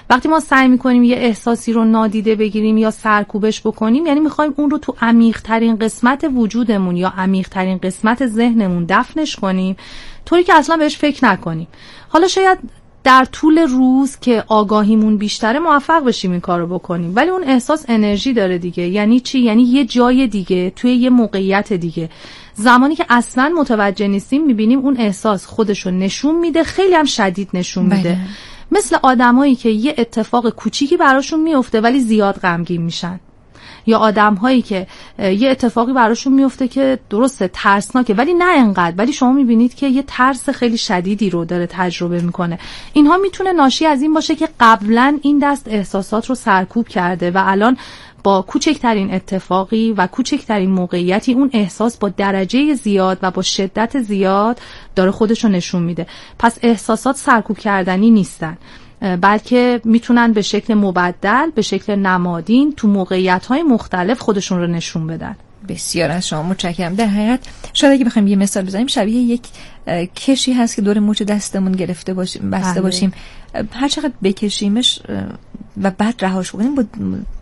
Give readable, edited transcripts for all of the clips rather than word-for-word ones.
وقتی ما سعی میکنیم یه احساسی رو نادیده بگیریم یا سرکوبش بکنیم، یعنی میخوایم اون رو تو عمیق‌ترین قسمت وجودمون یا عمیق‌ترین قسمت ذهنمون دفنش کنیم، طوری که اصلا بهش فکر نکنیم. حالا شاید در طول روز که آگاهیمون بیشتره موفق بشیم این کارو بکنیم، ولی اون احساس انرژی داره دیگه. یعنی چی؟ یعنی یه جای دیگه، توی یه موقعیت دیگه، زمانی که اصلا متوجه نیستیم میبینیم اون احساس خودشو نشون میده، خیلی هم شدید نشون میده. مثل آدمایی که یه اتفاق کوچیکی براشون میفته ولی زیاد غمگین میشن، یا آدم‌هایی که یه اتفاقی براشون میفته که درسته ترسناکه ولی نه انقدر، ولی شما میبینید که یه ترس خیلی شدیدی رو داره تجربه میکنه. اینها میتونه ناشی از این باشه که قبلا این دست احساسات رو سرکوب کرده و الان با کوچکترین اتفاقی و کوچکترین موقعیتی اون احساس با درجه زیاد و با شدت زیاد داره خودش رو نشون میده. پس احساسات سرکوب کردنی نیستن، بلکه میتونن به شکل مبدل، به شکل نمادین تو موقعیت‌های مختلف خودشون رو نشون بدن. بسیار از شما متشکرم. در حقیقت شاید اگه بخوایم یه مثال بزنیم، شبیه یک کشی هست که دور مچ دستمون گرفته باشیم، بسته باشیم، هر چقدر بکشیمش و بعد رهاش کنیم با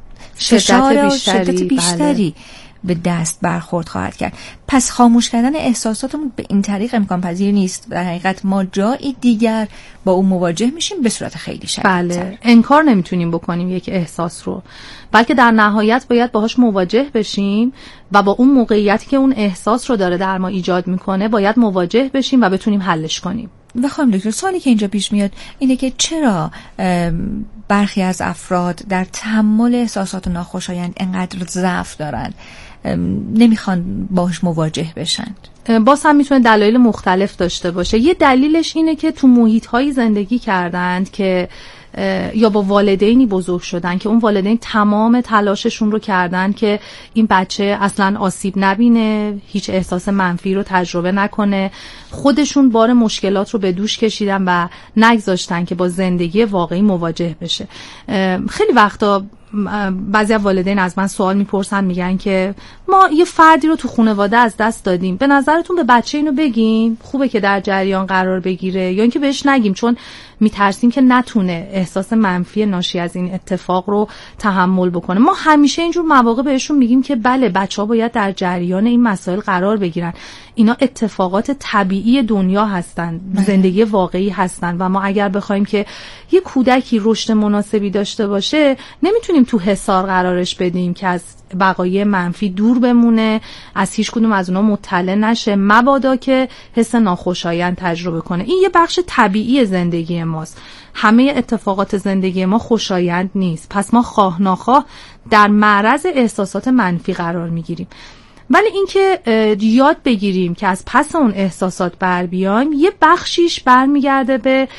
شدت بیشتری به دست برخورد خواهد کرد. پس خاموش کردن احساساتمون به این طریق امکان پذیر نیست. در حقیقت ما جای دیگر با اون مواجه میشیم به صورت خیلی شدیدتر. بله، انکار نمیتونیم بکنیم یک احساس رو، بلکه در نهایت باید باهاش مواجه بشیم و با اون موقعیتی که اون احساس رو داره در ما ایجاد میکنه باید مواجه بشیم و بتونیم حلش کنیم. بخوام دکتر، سوالی که اینجا پیش میاد اینه که چرا برخی از افراد در تحمل احساسات ناخوشایند انقدر ضعف دارن، نمیخوان باهاش مواجه بشن؟ باز هم میتونه دلایل مختلف داشته باشه. یه دلیلش اینه که تو محیط‌هایی زندگی کردند که یا با والدینی بزرگ شدن که اون والدین تمام تلاششون رو کردن که این بچه اصلا آسیب نبینه، هیچ احساس منفی رو تجربه نکنه، خودشون بار مشکلات رو به دوش کشیدن و نگذاشتن که با زندگی واقعی مواجه بشه. خیلی وقتا بعضی از والدین از من سوال میپرسن، میگن که ما یه فردی رو تو خانواده از دست دادیم، به نظرتون به بچه اینو بگیم خوبه که در جریان قرار بگیره یا اینکه بهش نگیم چون میترسیم که نتونه احساس منفی ناشی از این اتفاق رو تحمل بکنه؟ ما همیشه اینجور مواقع بهشون میگیم که بله، بچه‌ها باید در جریان این مسائل قرار بگیرن، اینا اتفاقات طبیعی دنیا هستن، زندگی واقعی هستن و ما اگر بخوایم که یه کودکی رشد مناسبی داشته باشه نمیتونیم تو حصار قرارش بدیم که از بقایای منفی دور بمونه، از هیچ کدوم از اونا مطلع نشه، مبادا که حس ناخوشایند تجربه کنه. این یه بخش طبیعی زندگی ماست. همه اتفاقات زندگی ما خوشایند نیست، پس ما خواه ناخواه در معرض احساسات منفی قرار میگیریم. ولی اینکه یاد بگیریم که از پس اون احساسات بر بیایم، یه بخشیش برمیگرده به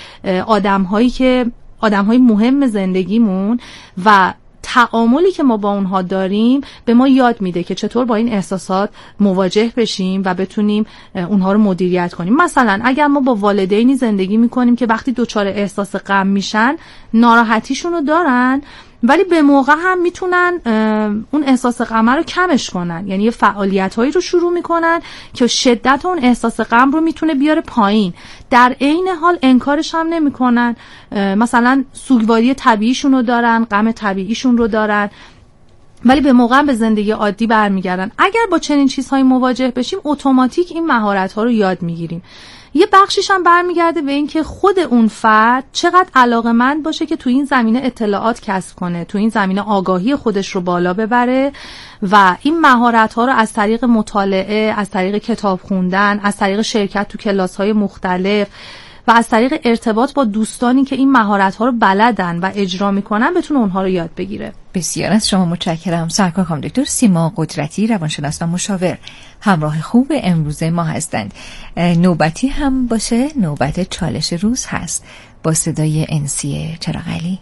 آدم‌های مهم زندگیمون و تعاملی که ما با اونها داریم به ما یاد میده که چطور با این احساسات مواجه بشیم و بتونیم اونها رو مدیریت کنیم. مثلا اگر ما با والدینی زندگی میکنیم که وقتی دچار احساس غم میشن ناراحتیشون رو دارن، ولی به موقع هم میتونن اون احساس غم رو کمش کنن، یعنی یه فعالیت‌هایی رو شروع میکنن که شدت اون احساس غم رو میتونه بیاره پایین، در عین حال انکارش هم نمیکنن. مثلا سوگواری طبیعیشون رو دارن، غم طبیعیشون رو دارن، ولی به موقع به زندگی عادی برمیگردن. اگر با چنین چیزهایی مواجه بشیم اتوماتیک این مهارت‌ها رو یاد میگیریم. یه بخشیش هم برمیگرده به این که خود اون فرد چقدر علاقه‌مند باشه که تو این زمینه اطلاعات کسب کنه، تو این زمینه آگاهی خودش رو بالا ببره و این مهارت‌ها رو از طریق مطالعه، از طریق کتاب خوندن، از طریق شرکت تو کلاس‌های مختلف و از طریق ارتباط با دوستانی که این مهارت‌ها رو بلدن و اجرا می‌کنن بتونه اونها رو یاد بگیره. بسیار از شما متشکرم. سرکار خانم دکتر سیما قدرتی، روانشناس و مشاور، همراه خوب امروز ما هستند. نوبتی هم باشه نوبت چالش روز هست با صدای انسیه چراغلی.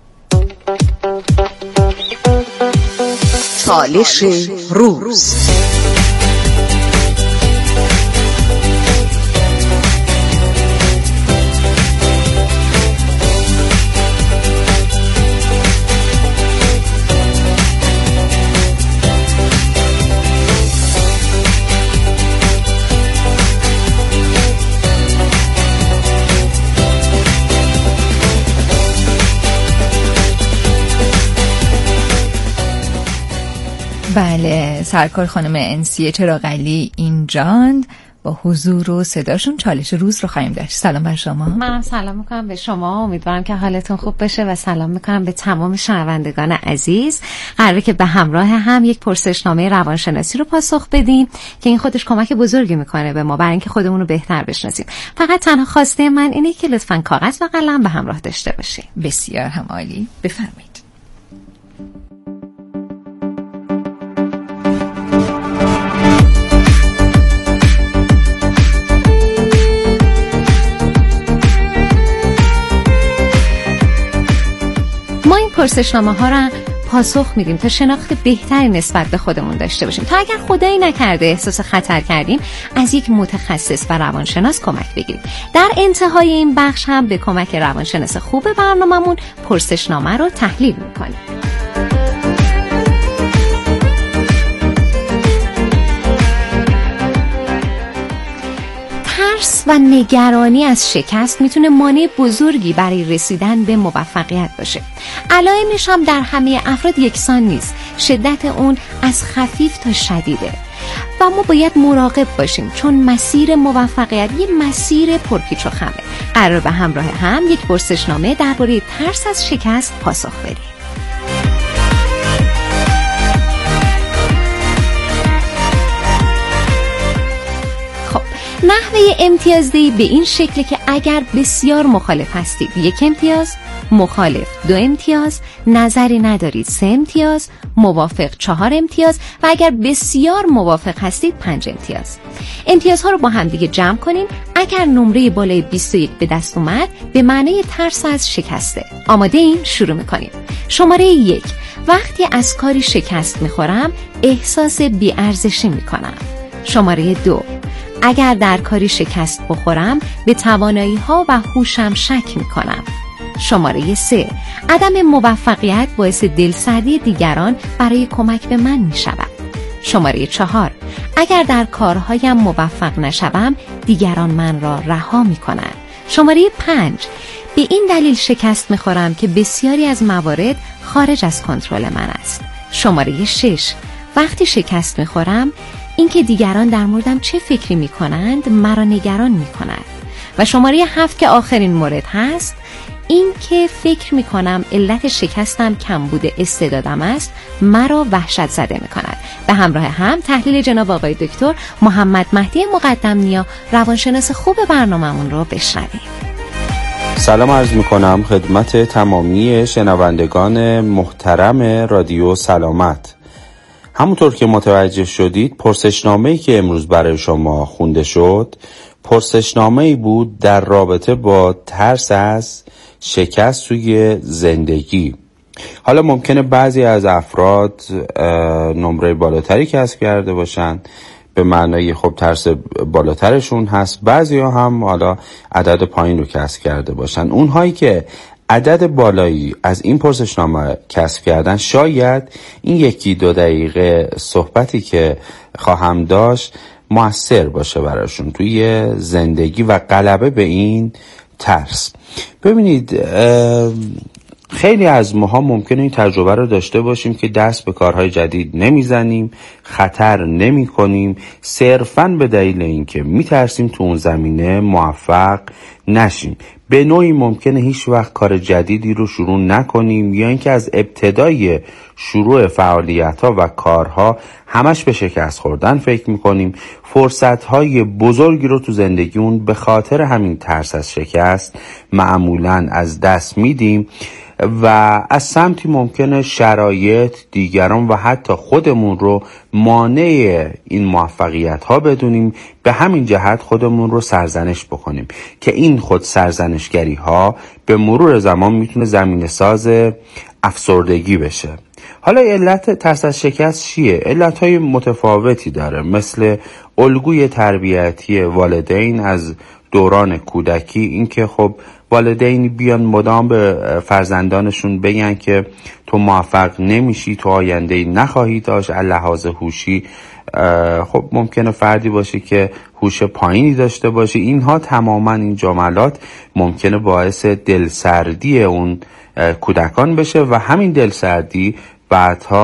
چالش روز. بله، سرکار خانم انسیه چراغعلی اینجاند. با حضور و صداشون چالش روز رو خواهیم داشت. سلام بر شما. منم سلام میکنم به شما، امیدوارم که حالتون خوب بشه و سلام میکنم به تمام شنوندگان عزیز. قراره که به همراه هم یک پرسشنامه روانشناسی رو پاسخ بدیم که این خودش کمک بزرگی میکنه به ما برای اینکه خودمون رو بهتر بشناسیم. فقط تنها خواسته من اینه که لطفاً کاغذ و قلم به همراه داشته باشید. بسیار هم عالی، بفرمایید. ما این پرسشنامه ها را پاسخ میدیم تا شناخت بهتری نسبت به خودمون داشته باشیم، تا اگر خدایی نکرده احساس خطر کردیم از یک متخصص و روانشناس کمک بگیریم. در انتهای این بخش هم به کمک روانشناس خوب برنامه‌مون پرسشنامه رو تحلیل میکنیم. ترس و نگرانی از شکست میتونه مانع بزرگی برای رسیدن به موفقیت باشه. علائمش هم در همه افراد یکسان نیست. شدت اون از خفیف تا شدیده و ما باید مراقب باشیم، چون مسیر موفقیت یه مسیر پرپیچ و خمه. قرار به همراه هم یک پرسشنامه درباره ترس از شکست پاسخ بدیم. نحوه امتیازدهی به این شکل که اگر بسیار مخالف هستید 1 امتیاز، مخالف 2 امتیاز، نظری ندارید 3 امتیاز، موافق 4 امتیاز و اگر بسیار موافق هستید 5 امتیاز. امتیازها رو با هم دیگه جمع کنین. اگر نمره بالای 21 به دست اومد به معنی ترس از شکسته. آماده این؟ شروع میکنیم. شماره 1: وقتی از کاری شکست میخورم احساس بی‌ارزشی میکنم. شماره 2: اگر در کاری شکست بخورم به توانایی‌ها و هوشم شک می‌کنم. شماره 3: عدم موفقیت باعث دلسردی دیگران برای کمک به من می‌شود. شماره 4: اگر در کارهایم موفق نشوم دیگران من را رها می‌کنند. شماره 5: به این دلیل شکست می‌خورم که بسیاری از موارد خارج از کنترل من است. شماره 6: وقتی شکست می‌خورم اینکه دیگران در موردم چه فکری میکنند مرا نگران میکند. و شماره 7 که آخرین مورد هست، این که فکر میکنم علت شکستم کمبود استعدادم است مرا وحشت زده میکند. به همراه هم تحلیل جناب آقای دکتر محمد مهدی مقدم نیا، روانشناس خوب برنامه‌مون رو بشنویم. سلام عرض میکنم خدمت تمامی شنوندگان محترم رادیو سلامت. همونطور که متوجه شدید پرسشنامه‌ای که امروز برای شما خونده شد پرسشنامه‌ای بود در رابطه با ترس از شکست توی زندگی. حالا ممکنه بعضی از افراد نمره بالاتری کسب کرده باشن، به معنای خب ترس بالاترشون هست، بعضی ها هم حالا عدد پایین رو کسب کرده باشن. اونهایی که عدد بالایی از این پرسشنامه کسب کردن شاید این 1-2 دقیقه صحبتی که خواهم داشت مؤثر باشه براشون توی زندگی و غلبه به این ترس. ببینید خیلی از ماها ممکنه این تجربه رو داشته باشیم که دست به کارهای جدید نمیزنیم، خطر نمی کنیم، صرفاً به دلیل اینکه میترسیم تو اون زمینه موفق نشیم. به نوعی ممکنه هیچ وقت کار جدیدی رو شروع نکنیم یا اینکه از ابتدای شروع فعالیت‌ها و کارها همش به شکست خوردن فکر می‌کنیم. فرصت‌های بزرگی رو تو زندگیمون به خاطر همین ترس از شکست معمولاً از دست میدیم و از سمتی ممکنه شرایط، دیگران و حتی خودمون رو مانع این موفقیت ها بدونیم. به همین جهت خودمون رو سرزنش بکنیم که این خود سرزنشگری ها به مرور زمان میتونه زمینه ساز افسردگی بشه. حالا علت ترس از شکست چیه؟ علتهای متفاوتی داره، مثل الگوی تربیتی والدین از دوران کودکی، اینکه خب والدین بیان مدام به فرزندانشون بگن که تو موفق نمیشی، تو آینده نخواهی داشت. لحاظ هوشی خب ممکنه فردی باشه که هوش پایینی داشته باشه. اینها تماما این جملات ممکنه باعث دلسردی اون کودکان بشه و همین دلسردی بعدها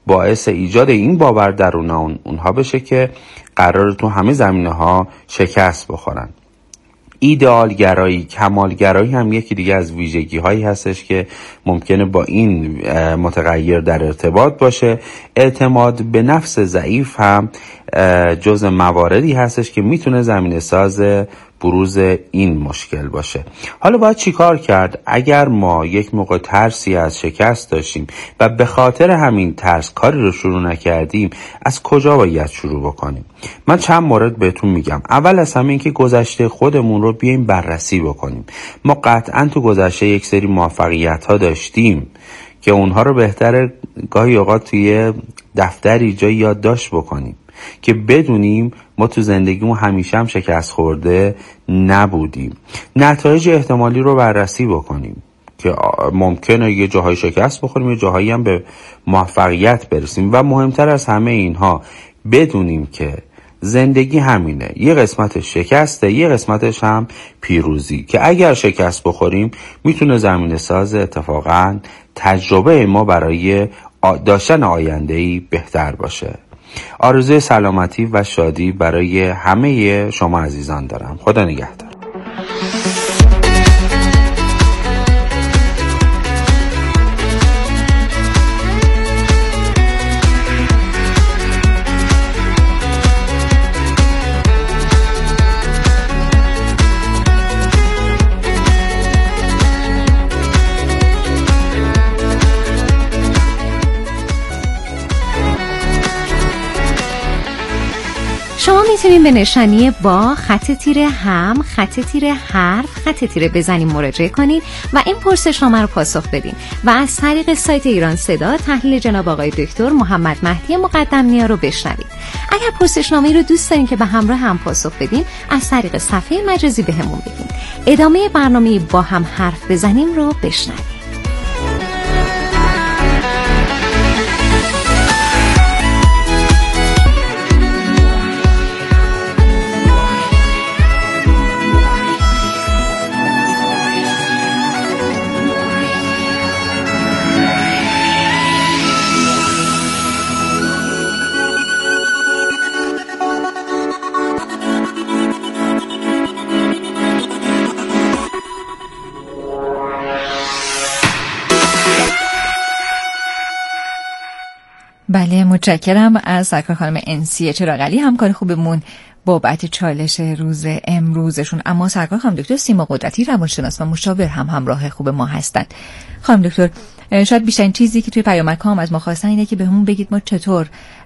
باعث ایجاد این باور درون اونها بشه که قراره تو همه زمینه‌ها شکست بخورن. ایدئال گرایی، کمال گرایی هم یکی دیگه از ویژگی هایی هستش که ممکنه با این متغیر در ارتباط باشه. اعتماد به نفس ضعیف هم جز مواردی هستش که میتونه زمینه ساز بروز این مشکل باشه. حالا باید چی کار کرد؟ اگر ما یک موقع ترسی از شکست داشتیم و به خاطر همین ترس کاری رو شروع نکردیم، از کجا باید شروع بکنیم؟ من چند مورد بهتون میگم. اول از همه این که گذشته خودمون رو بیایم بررسی بکنیم. ما قطعا تو گذشته یک سری موفقیت ها داشتیم که اونها رو بهتره گاهی اوقات توی دفتری جای یادداشت بکنیم که بدونیم ما تو زندگیمون همیشه هم شکست خورده نبودیم. نتایج احتمالی رو بررسی بکنیم که ممکنه یه جاهای شکست بخوریم، یه جاهایی هم به موفقیت برسیم. و مهمتر از همه اینها بدونیم که زندگی همینه، یه قسمتش شکسته، یه قسمتش هم پیروزی، که اگر شکست بخوریم میتونه زمینه ساز اتفاقا تجربه ما برای داشتن آینده‌ای بهتر باشه. آرزوی سلامتی و شادی برای همه شما عزیزان دارم. خدا نگهدار. شما میتونید به نشانی با خط تیره هم، خط تیره حرف، خط تیره بزنید مراجعه کنید و این پرسشنامه رو پاسخ بدین و از طریق سایت ایران صدا تحلیل جناب آقای دکتر محمد مهدی مقدم نیا رو بشنوید. اگر پرسشنامه رو دوست دارین که به همراه هم پاسخ بدیم، از طریق صفحه مجازی بهمون بگین. ادامه برنامه با هم حرف بزنیم رو بشنوید. بله، متشکرم از سرکار خانم انسیه چراغعلی، همکار خوبمون بابت چالش روز امروزشون. اما سرکار خانم دکتر سیما قدرتی، روانشناس و مشاور هم همراه خوب ما هستند. خانم دکتر، شاید بیشترین چیزی که توی پیامک‌ها هم از ما خواستن اینه که بهمون بگید ما چطور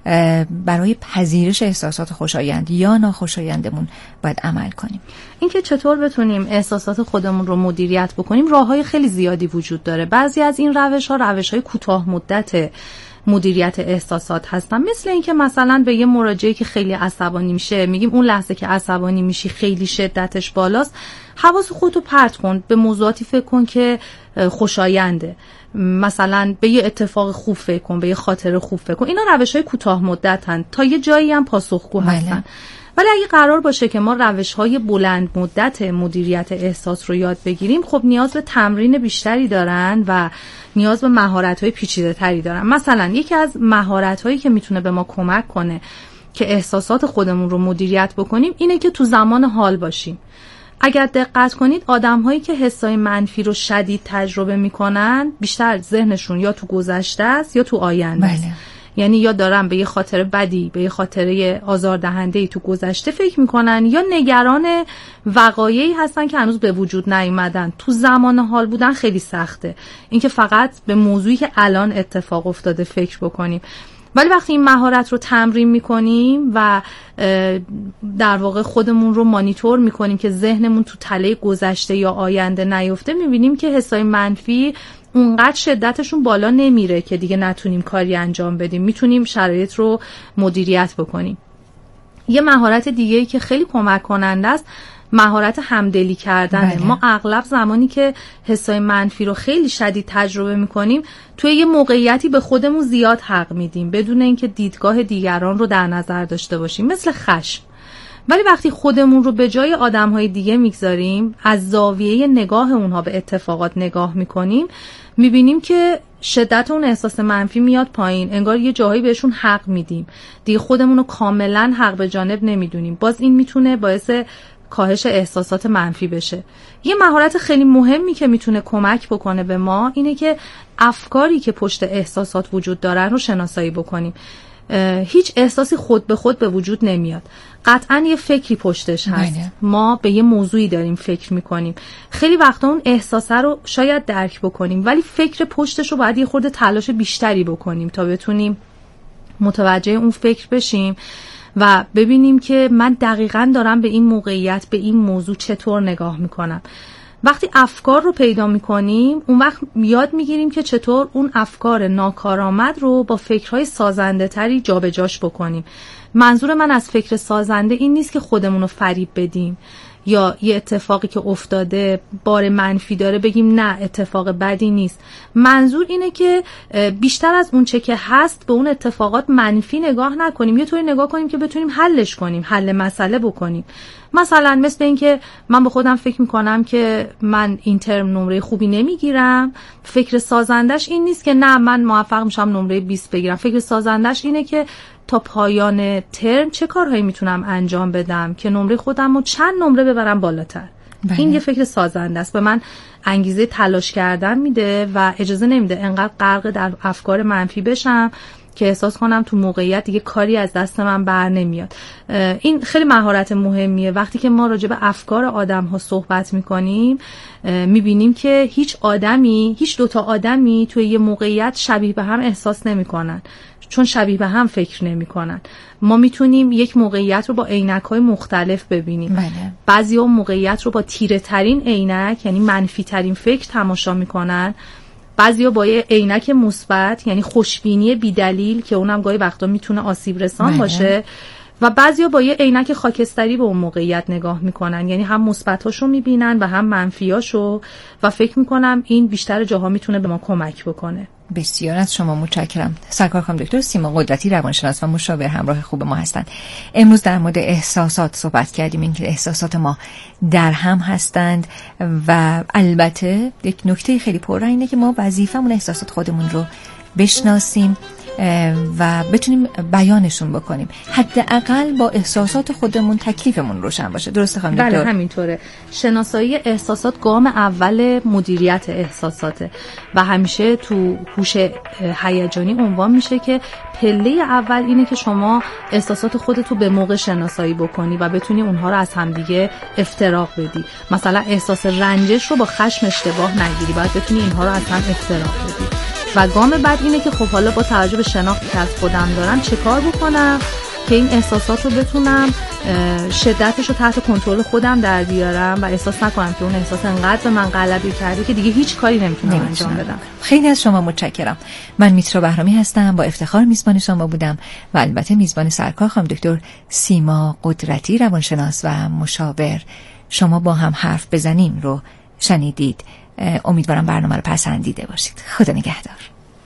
برای پذیرش احساسات خوشایند یا ناخوشایندمون باید عمل کنیم. اینکه چطور بتونیم احساسات خودمون رو مدیریت بکنیم، راه‌های خیلی زیادی وجود داره. بعضی از این روش‌ها روش‌های کوتاه مدت مدیریت احساسات هستن، مثل اینکه مثلا به یه مراجعه که خیلی عصبانی میشه میگیم اون لحظه که عصبانی میشی خیلی شدتش بالاست، حواس خودتو پرت کن، به موضوعاتی فکر کن که خوشاینده، مثلا به یه اتفاق خوب فکر کن، به یه خاطره خوب فکر کن. اینا روش‌های کوتاه مدتن، تا یه جایی هم پاسخگو هستن. ولی اگه قرار باشه که ما روش‌های بلند مدت مدیریت احساس رو یاد بگیریم، خب نیاز به تمرین بیشتری دارن و نیاز به مهارت‌های پیچیده‌تری دارن. مثلا یکی از مهارت‌هایی که میتونه به ما کمک کنه که احساسات خودمون رو مدیریت بکنیم اینه که تو زمان حال باشیم. اگر دقت کنید آدم‌هایی که حسای منفی رو شدید تجربه می‌کنن بیشتر ذهنشون یا تو گذشته است یا تو آینده است. یعنی یا دارن به یه خاطره بدی، به یه خاطره آزاردهنده‌ای تو گذشته فکر میکنن، یا نگران وقایعی هستن که هنوز به وجود نیومدن. تو زمان حال بودن خیلی سخته، اینکه فقط به موضوعی که الان اتفاق افتاده فکر بکنیم. ولی وقتی این مهارت رو تمرین میکنیم و در واقع خودمون رو مانیتور میکنیم که ذهنمون تو تله گذشته یا آینده نیفته، میبینیم که حسای منفی اونقدر شدتشون بالا نمیره که دیگه نتونیم کاری انجام بدیم، میتونیم شرایط رو مدیریت بکنیم. یه مهارت دیگه‌ای که خیلی کمک کننده است مهارت همدلی کردنه. ما اغلب زمانی که حسای منفی رو خیلی شدید تجربه میکنیم توی یه موقعیتی به خودمون زیاد حق میدیم بدون اینکه دیدگاه دیگران رو در نظر داشته باشیم، مثل خشم. ولی وقتی خودمون رو به جای آدم‌های دیگه میگذاریم، از زاویه نگاه اونها به اتفاقات نگاه میکنیم، میبینیم که شدت اون احساس منفی میاد پایین، انگار یه جاهایی بهشون حق میدیم، دیگه خودمون رو کاملا حق به جانب نمیدونیم. باز این میتونه باعث کاهش احساسات منفی بشه. یه مهارت خیلی مهمی که میتونه کمک بکنه به ما اینه که افکاری که پشت احساسات وجود دارن رو شناسایی بکنیم. هیچ احساسی خود به خود به وجود نمیاد، قطعا یه فکری پشتش هست. ما به یه موضوعی داریم فکر میکنیم، خیلی وقتا اون احساسه رو شاید درک بکنیم، ولی فکر پشتش رو باید یه خورده تلاش بیشتری بکنیم تا بتونیم متوجه اون فکر بشیم و ببینیم که من دقیقاً دارم به این موقعیت، به این موضوع چطور نگاه میکنم. وقتی افکار رو پیدا میکنیم، اون وقت یاد میگیریم که چطور اون افکار ناکارآمد رو با فکرهای سازنده تری جابجاش بکنیم. منظور من از فکر سازنده این نیست که خودمون رو فریب بدیم یا یه اتفاقی که افتاده بار منفی داره بگیم نه اتفاق بدی نیست. منظور اینه که بیشتر از اون چه که هست به اون اتفاقات منفی نگاه نکنیم، یه طوری نگاه کنیم که بتونیم حلش کنیم، حل مسئله بکنیم. مثلا مثل این که من به خودم فکر میکنم که من این ترم نمره خوبی نمیگیرم، فکر سازندش این نیست که نه من موفق میشم نمره 20 بگیرم، فکر سازندش اینه که تا پایان ترم چه کارهایی میتونم انجام بدم که نمره خودم رو چند نمره ببرم بالاتر. این یه فکر سازنده است، به من انگیزه تلاش کردن میده و اجازه نمیده انقدر غرق در افکار منفی بشم که احساس کنم تو موقعیت دیگه کاری از دست من بر نمیاد. این خیلی مهارت مهمیه. وقتی که ما راجع به افکار آدم ها صحبت میکنیم میبینیم که هیچ دوتا آدمی توی یه موقعیت شبیه به هم احساس نمیکنن، چون شبیه به هم فکر نمیکنن. ما میتونیم یک موقعیت رو با عینک‌های مختلف ببینیم. بعضیا موقعیت رو با تیره ترین عینک یعنی منفی ترین فکر تماشا میکنن، بعضیا با یه عینک مثبت یعنی خوشبینی بی‌دلیل که اونم گاهی وقتا میتونه آسیب رسان باشه، و بعضیا با یه عینک خاکستری به اون موقعیت نگاه میکنن، یعنی هم مثبتاشو میبینن و هم منفیاشو و فکر میکنم این بیشتر جاها میتونه به ما کمک بکنه. بسیار از شما متشکرم. سرکار خانم دکتر سیما قدرتی روانشناس و مشاور همراه خوب ما هستند. امروز در مورد احساسات صحبت کردیم، اینکه احساسات ما در هم هستند و البته یک نکته خیلی پررنگ اینه که ما وظیفمون احساسات خودمون رو بشناسیم و بتونیم بیانشون بکنیم، حداقل با احساسات خودمون تکلیفمون روشن باشه. درسته خانم دکتر؟ بله همینطوره. شناسایی احساسات گام اول مدیریت احساساته و همیشه تو هوش هیجانی عنوان میشه که پله اول اینه که شما احساسات خودتو به موقع شناسایی بکنی و بتونی اونها رو از همدیگه افتراق بدی. مثلا احساس رنجش رو با خشم اشتباه نگیری، باید بتونی اینها رو از هم افتراق بدی. و گام بعد اینه که خب حالا با توجه به شناختی که از خودم دارم چه کار بکنم که این احساسات رو بتونم شدتش رو تحت کنترل خودم در بیارم و احساس نکنم که اون احساس انقدر به من غلبه کرده که دیگه هیچ کاری نمیتونم انجام بدم. خیلی از شما متشکرم. من میترا بهرامی هستم، با افتخار میزبان شما بودم و البته میزبان سرکار خانم دکتر سیما قدرتی روانشناس و مشاور. شما با هم حرف بزنیم رو شنیدید. امیدوارم برنامه رو پسندیده باشید. خدا نگهدار.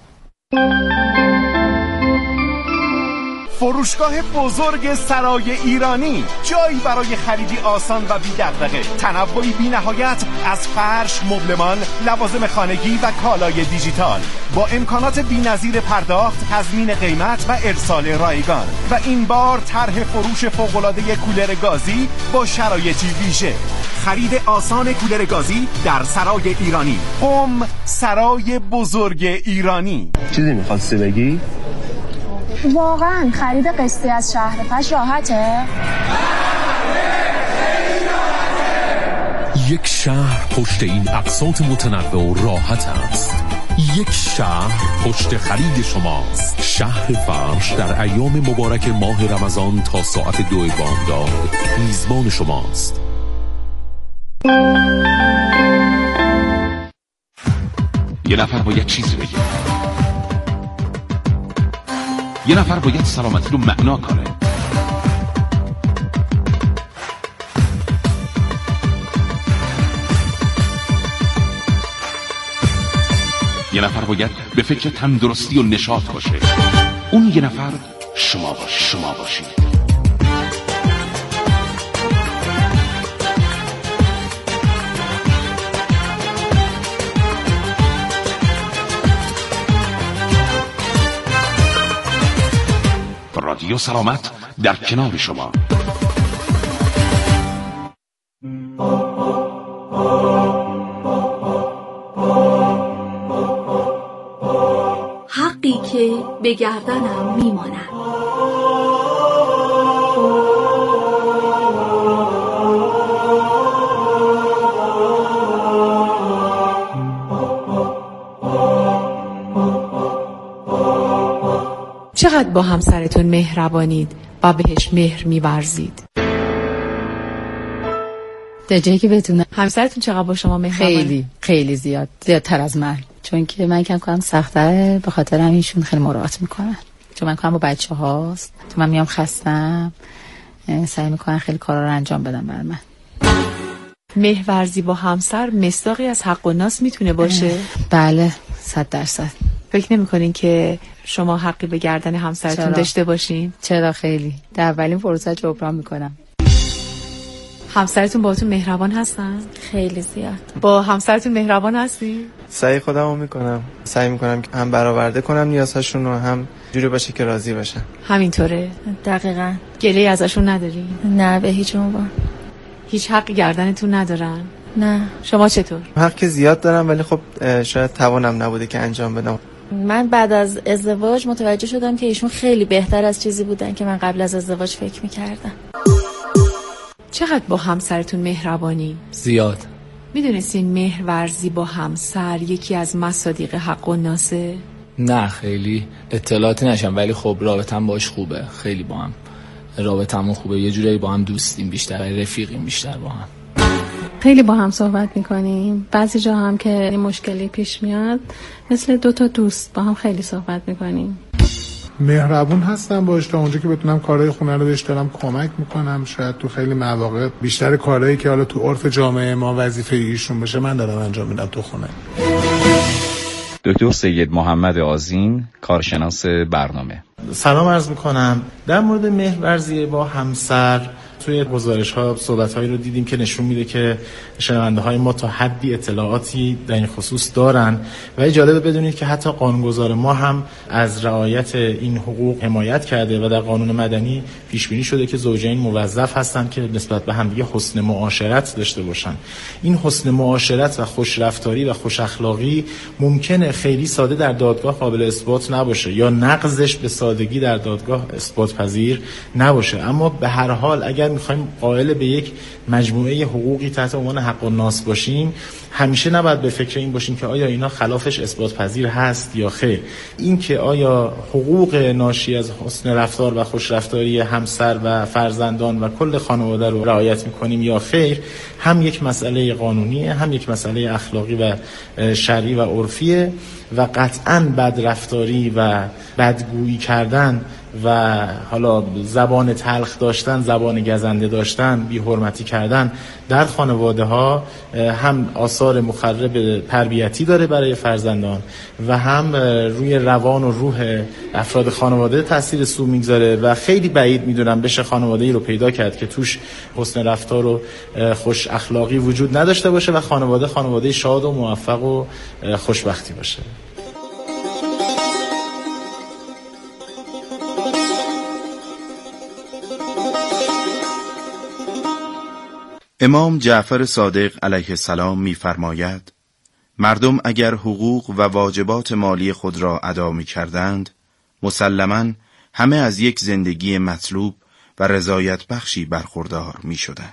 فروشگاه بزرگ سرای ایرانی، جایی برای خریدی آسان و بی دغدغه، تنوعی بی نهایت از فرش، مبلمان، لوازم خانگی و کالای دیجیتال با امکانات بی‌نظیر پرداخت، تضمین قیمت و ارسال رایگان. و این بار طرح فروش فوق‌العاده کولر گازی با شرایطی ویژه. خرید آسان کولر گازی در سرای ایرانی. سرای بزرگ ایرانی. چیزی می‌خواستی بگی؟ واقعا خرید قسطی از شهرفش راحته؟ یک شهر پشت این اقساط متنوع و راحت است. یک شهر پشت خرید شماست. شهر فرش در ایام مبارک ماه رمضان تا ساعت 2 بامداد میزبان شماست. یه نفر باید چیزی بگه، یه نفر باید سلامتی رو معنا کنه. یه نفر باید به فکر تندرستی و نشاط باشه. اون یه نفر شما باشید. رادیو سلامت در کنار شما. حقی که به گردنم میماند. چقدر با همسرتون مهربانید و بهش مهر می‌ورزید؟ در جایی که بتونم. همسرتون چقدر با شما مهربانه؟ خیلی خیلی زیادتر از من، چون که من کم کنم سخت‌تره، به خاطر همینشون خیلی مراعات میکنن، چون من کنم با بچه هاست، تو من میام خستم، سعی میکنن خیلی کارا رو انجام بدم بر من. مهرورزی با همسر مصداقی از حق و ناس میتونه باشه؟ بله 100%. فکر نمی‌کنین که شما حقی به گردن همسرتون داشته باشین؟ چرا، خیلی. در اولین فرصت جبران میکنم. همسرتون باهاتون مهربان هستن؟ خیلی زیاد. با همسرتون مهربان هستی؟ سعی خودمو میکنم، سعی میکنم که هم برآورده کنم نیازهاشون رو، هم جوری باشه که راضی باشن. همینطوره؟ دقیقاً. گله‌ای ازشون نداری؟ نه، به هیچ عنوان. هیچ حقی گردنتون ندارن؟ نه. شما چطور؟ حق زیاد دارم، ولی خب شاید توانم نبوده که انجام بدم. من بعد از ازدواج متوجه شدم که ایشون خیلی بهتر از چیزی بودن که من قبل از ازدواج فکر میکردم. چقدر با همسرتون مهربانی؟ زیاد. میدونستین مهرورزی با همسر یکی از مصادیق حق و ناسه؟ نه خیلی اطلاعاتی نشم، ولی خب رابطم باش خوبه، خیلی با هم رابطمون خوبه، یه جورایی با هم دوستیم بیشتر، رفیقیم بیشتر با هم. خیلی با هم صحبت میکنیم، بعضی جا هم که مشکلی پیش میاد مثل 2 دوست با هم خیلی صحبت میکنیم. مهربون هستم باش تا اونجا که بتونم کارهای خونه رو بهش دارم کمک میکنم. شاید تو خیلی مواقع بیشتر کارهایی که حالا تو عرف جامعه ما وظیفه ایشون باشه من دارم انجام میدم تو خونه. دکتر سید محمد آذین، کارشناس برنامه. سلام عرض میکنم. در مورد مهرورزی با همسر توی گزارش‌ها صحبت‌هایی رو دیدیم که نشون میده که شنونده‌های ما تا حدی اطلاعاتی در این خصوص دارن و جالبه بدونید که حتی قانونگذار ما هم از رعایت این حقوق حمایت کرده و در قانون مدنی پیش بینی شده که زوجین موظف هستن که نسبت به هم دیگه حسن معاشرت داشته باشن. این حسن معاشرت و خوش رفتاری و خوش اخلاقی ممکنه خیلی ساده در دادگاه قابل اثبات نباشه یا نقضش به سادگی در دادگاه اثبات پذیر نباشه، اما به هر حال اگر میخوایم قائل به یک مجموعه حقوقی تحت عنوان حق الناس باشیم، همیشه نباید به فکر این باشیم که آیا اینا خلافش اثبات پذیر هست یا خیر. این که آیا حقوق ناشی از حسن رفتار و خوش رفتاری همسر و فرزندان و کل خانواده رو رعایت میکنیم یا خیر، هم یک مسئله قانونیه، هم یک مسئله اخلاقی و شرعی و عرفیه و قطعاً بدرفتاری و بدگویی کردن و حالا زبان تلخ داشتن، زبان گزنده داشتن، بی حرمتی کردن در خانواده ها هم آثار مخرب تربیتی داره برای فرزندان و هم روی روان و روح افراد خانواده تاثیر سو میگذاره و خیلی بعید میدونم بشه خانواده‌ای رو پیدا کرد که توش حسن رفتار و خوش اخلاقی وجود نداشته باشه و خانواده شاد و موفق و خوشبختی باشه. امام جعفر صادق علیه السلام می‌فرماید: مردم اگر حقوق و واجبات مالی خود را ادا می‌کردند، مسلماً همه از یک زندگی مطلوب و رضایت بخشی برخوردار می‌شدند.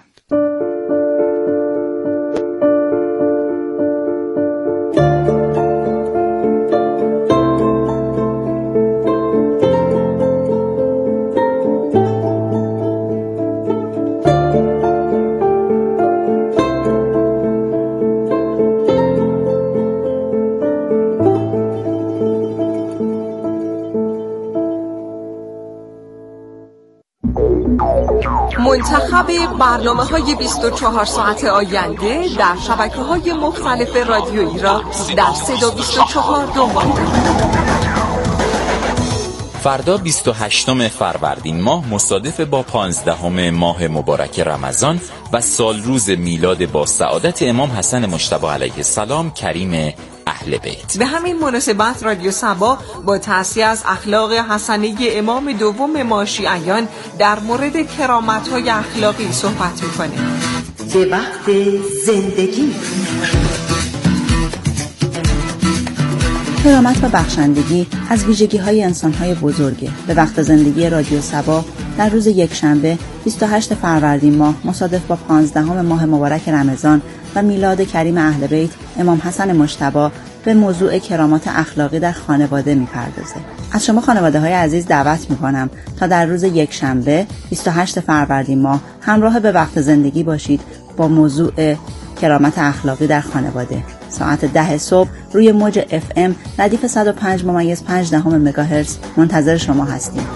منتخب برنامه‌های 24 ساعت آینده در شبکه‌های مختلف رادیویی را در 324 دنبال کنید. فردا 28 فروردین ماه مصادف با 15 ماه مبارک رمضان و سال روز میلاد با سعادت امام حسن مجتبی علیه السلام کریم اهل اهل بیت. به همین مناسبت رادیو صبا با تأسیس از اخلاق حسنه امام دوم ما شیعیان در مورد کرامت‌های اخلاقی صحبت می‌کنه. به وقت زندگی. کرامت و بخشندگی از ویژگی‌های انسان‌های بزرگه. به وقت زندگی رادیو صبا در روز یکشنبه 28 فروردین ماه مصادف با 15 ماه مبارک رمضان و میلاد کریم اهل بیت امام حسن مجتبی به موضوع کرامات اخلاقی در خانواده می‌پردازه. از شما خانواده‌های عزیز دعوت می‌کنم تا در روز یکشنبه 28 فروردین ماه همراه به وقت زندگی باشید با موضوع کرامت اخلاقی در خانواده. ساعت 10 صبح روی موج FM ردیف 105.5 مگاهرتز منتظر شما هستیم.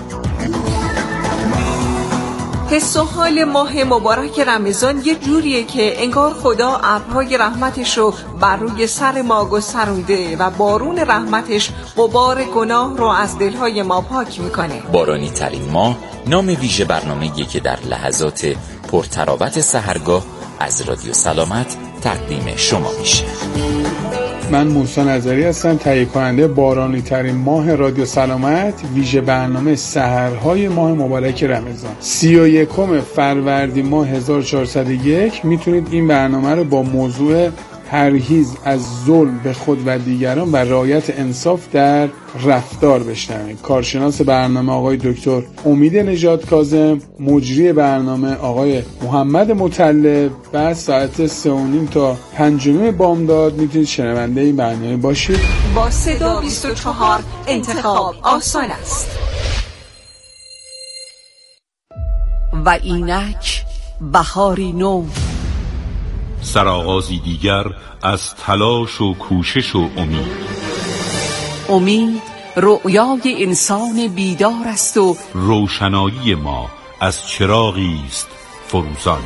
حس و حال ماه مبارک رمضان یه جوریه که انگار خدا ابرهای رحمتش رو بر روی سر ما گسترونده و بارون رحمتش غبار گناه رو از دلهای ما پاک میکنه. بارانی ترین ماه نام ویژه برنامه‌ای که در لحظات پرتراوت سحرگاه از رادیو سلامت تقدیم شما میشه. من موسی نظری هستم، تهیه کننده بارانی ترین ماه رادیو سلامت، ویژه برنامه سحرهای ماه مبارک رمضان. 31 فروردین ماه 1401 میتونید این برنامه رو با موضوع پرهیز از ظلم به خود و دیگران و رعایت انصاف در رفتار بشنوید. کارشناس برنامه آقای دکتر امید نژاد کاظم، مجری برنامه آقای محمد مطلب. بعد ساعت 3:30 تا 5 بامداد میتونید شنونده این برنامه باشید. با صدا 24 انتخاب آسان است. و اینک بهاری نو، سرآغازی دیگر از تلاش و کوشش و امید رؤیای انسان بیدار است و روشنایی ما از چراغی است فروزان.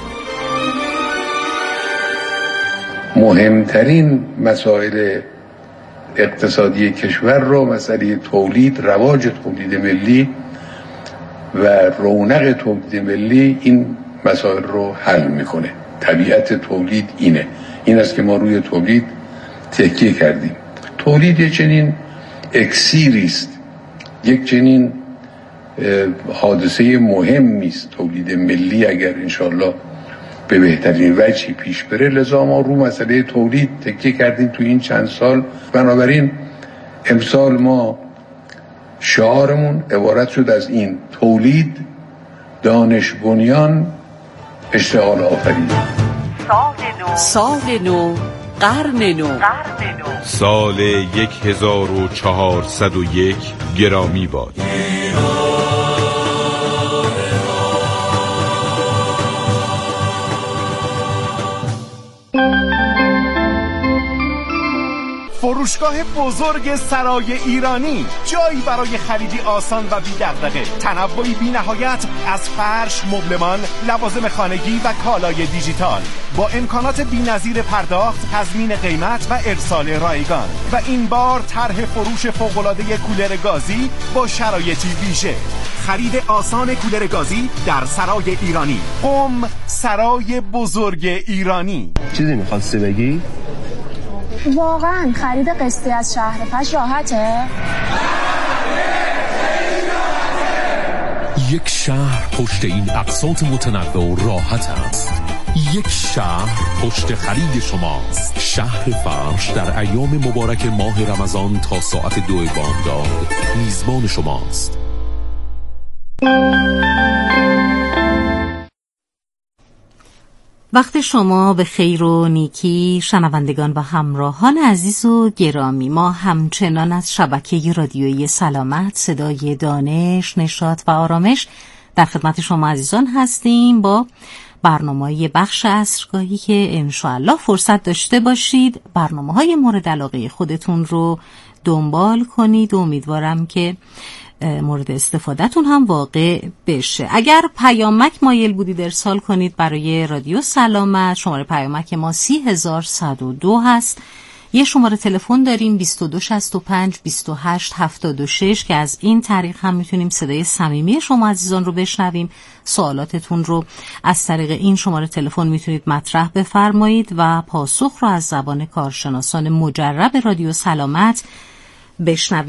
مهمترین مسائل اقتصادی کشور رو مسئله تولید، رواج تولید ملی و رونق تولید ملی این مسائل رو حل میکنه. طبیعت تولید این است که ما روی تولید تکیه کردیم. تولید یک چنین اکسیری است، یک چنین حادثه مهمی است تولید ملی، اگر انشالله به بهترین وجهی پیش بره. لذا ما رو مسئله تولید تکیه کردیم تو این چند سال. بنابراین امسال ما شعارمون عبارت شد از این: تولید، دانش بنیان، اشتغال آفرین. سال نو، قرن نو. سال 1401 گرامی باد. فروشگاه بزرگ سرای ایرانی، جایی برای خریدی آسان و بی دغدغه. تنوعی بی نهایت از فرش، مبلمان، لوازم خانگی و کالای دیجیتال با امکانات بی‌نظیر پرداخت، تضمین قیمت و ارسال رایگان. و این بار طرح فروش فوق‌العاده کولر گازی با شرایطی ویژه. خرید آسان کولر گازی در سرای ایرانی. سرای بزرگ ایرانی. چیزی می‌خواستی بگی؟ واقعا خرید قسطی از شهرپش راحته؟ یک شهر پشت این اقساط متنوع و راحت است. یک شهر پشت خرید شماست. شهر فرش در ایام مبارک ماه رمضان تا ساعت 2 بامداد میزبان شماست. وقت شما به خیر و نیکی شنوندگان و همراهان عزیز و گرامی. ما همچنان از شبکه رادیویی سلامت، صدای دانش، نشاط و آرامش در خدمت شما عزیزان هستیم با برنامه‌های بخش عصرگاهی که انشاءالله فرصت داشته باشید برنامه‌های مورد علاقه خودتون رو دنبال کنید و امیدوارم که مورد استفادهتون هم واقع بشه. اگر پیامک مایل بودید ارسال کنید برای رادیو سلامت، شماره پیامک ما 30102 هست یه شماره تلفن داریم 2265 2876 که از این طریق هم میتونیم صدای صمیمی شما عزیزان رو بشنویم. سوالاتتون رو از طریق این شماره تلفن میتونید مطرح بفرمایید و پاسخ رو از زبان کارشناسان مجرب رادیو سلامت بشنوید.